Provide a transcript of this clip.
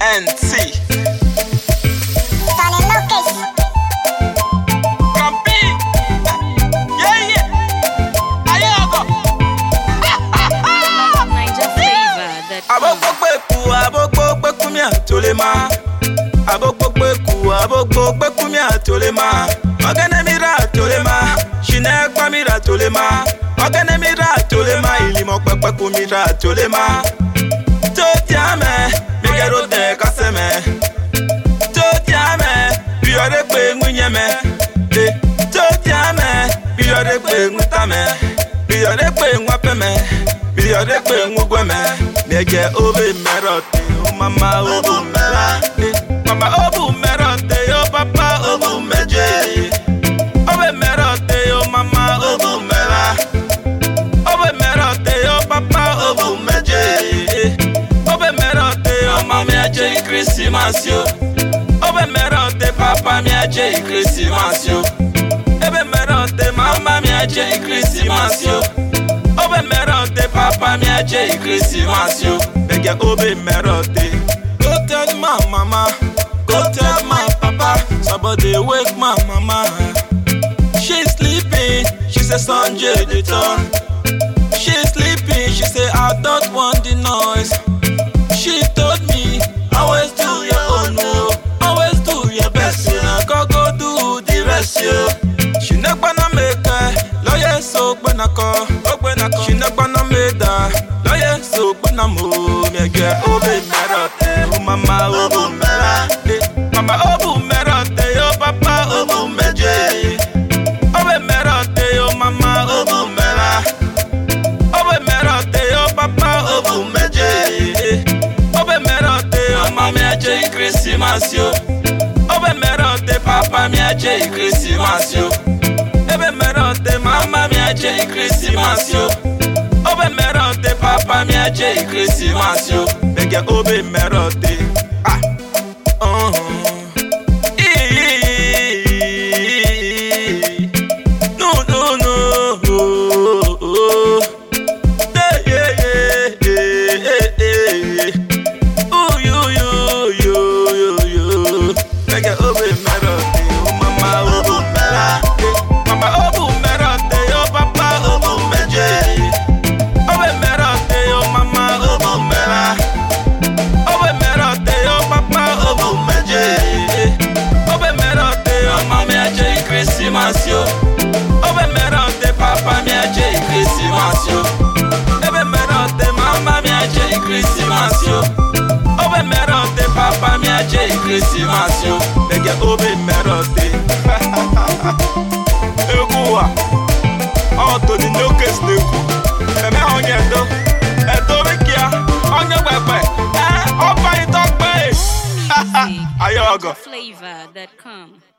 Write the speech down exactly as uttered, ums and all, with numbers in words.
N C. Stunning Lucas. Campi. Yeah, yeah. Ayago. Niger flavor that Abokokweku, abokokweku mi atolema. Abokokweku, abokokweku mi atolema. Ogene mira atolema. Shinekwa mira atolema. Ogene mira atolema. Ilimo kwekweku mira atolema. Totiame, migero de kaseme. Totiame, biore kwe ngunyeme. Totiame, biore kwe ngutame. Biore kwe ngwapeme. Biore kwe ngugweme. Mege obe merote, o mama obu mera. Mama obu merote, o papa obu meje. Obe merote, o mama obu mera. Obe merote, o papa obu meje. Obe merote, o mama aje Christmas yo. Obe merote, papa mi aje Christmas yo. Ebe merote, mama mi aje Christmas yo. Obe merote, papa mi aje Christmas yo. Bege obe merote. Go tell my mama, go tell my papa. Somebody wake my mama. She's sleeping, she say Sanjay the turn. She's sleeping, she say I don't want the noise. She told me, always do your own way, always do your best, you know, go go do the rest, yo. She not gonna make her, lawyer so when I call, she not gonna make her, lawyer so when I move, me get obe merote, oh mama obu mera, mama obu merote, oh papa obu meje, obe merote, oh mama obu mera, obe merote, oh papa obu meje. Obe merote, oh mama aje Christmas yo. Obe merote, papa mi aje Christmas yo. Ebe merote, mama mi aje Christmas yo. Obe merote, papa mi aje Christmas yo. Bege obe merote. Ah. Uh -huh. No no no. Yeah yeah yeah yeah yeah. Bege obe merote, oh mama obu mera. Mama obu merote, oh papa obu meje. Obe merote, oh mama obu mera. Obe merote, oh papa obu meje. Obe merote, oh mama aje Christmas yo. Obe merote, papa mi aje Christmas yo. Ebe merote, mama mi aje Christmas yo. Obe merote, papa mi aje Christmas yo. Bege obe merote. Eguwa. Oh, to the no case neku. Eme onye do. Edo wikia. Onye wepe. Eh, opa itokpe. Ayogo. flavor that come.